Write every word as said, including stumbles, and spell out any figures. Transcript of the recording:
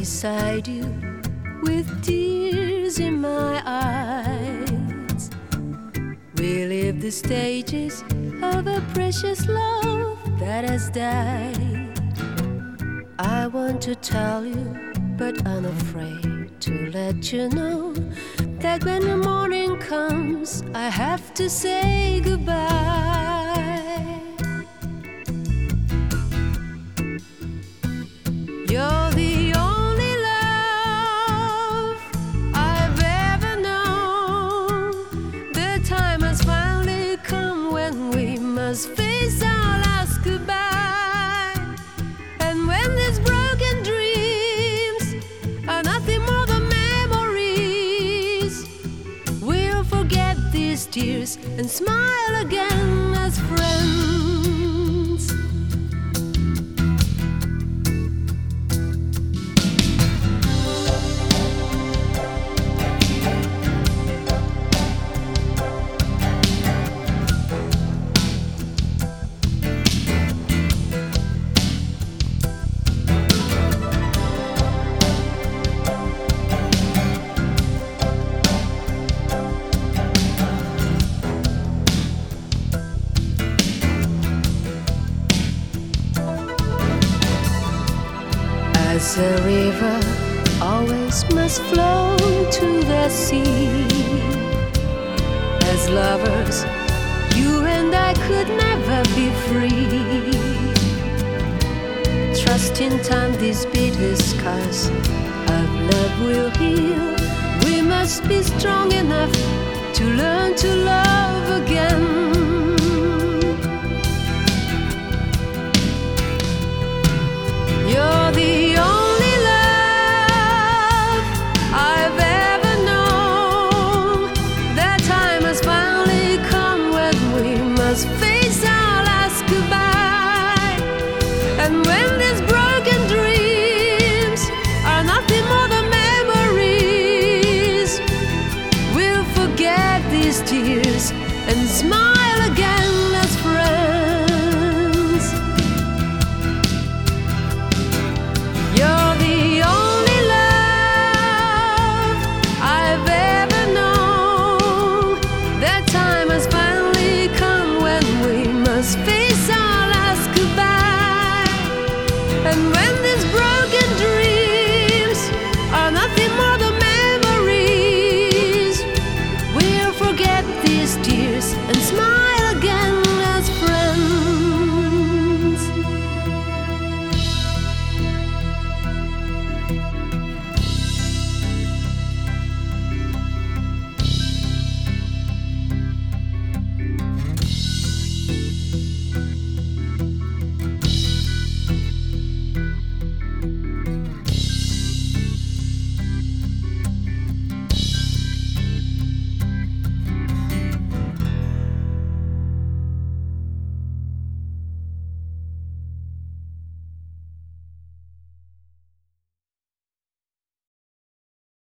beside you with tears in my eyes. We live the stages of a precious love that has died. I want to tell you, but I'm afraid to let you know that when the morning comes, I have to say goodbye. You're the only love I've ever known. The time has finally come when we must face our last goodbye. And when these broken dreams are nothing more than memories, we'll forget these tears and smile again as friends. As a river always must flow to the sea, as lovers, you and I could never be free. Trust in time these bitter scars of love will heal. We must be strong enough to learn to love again.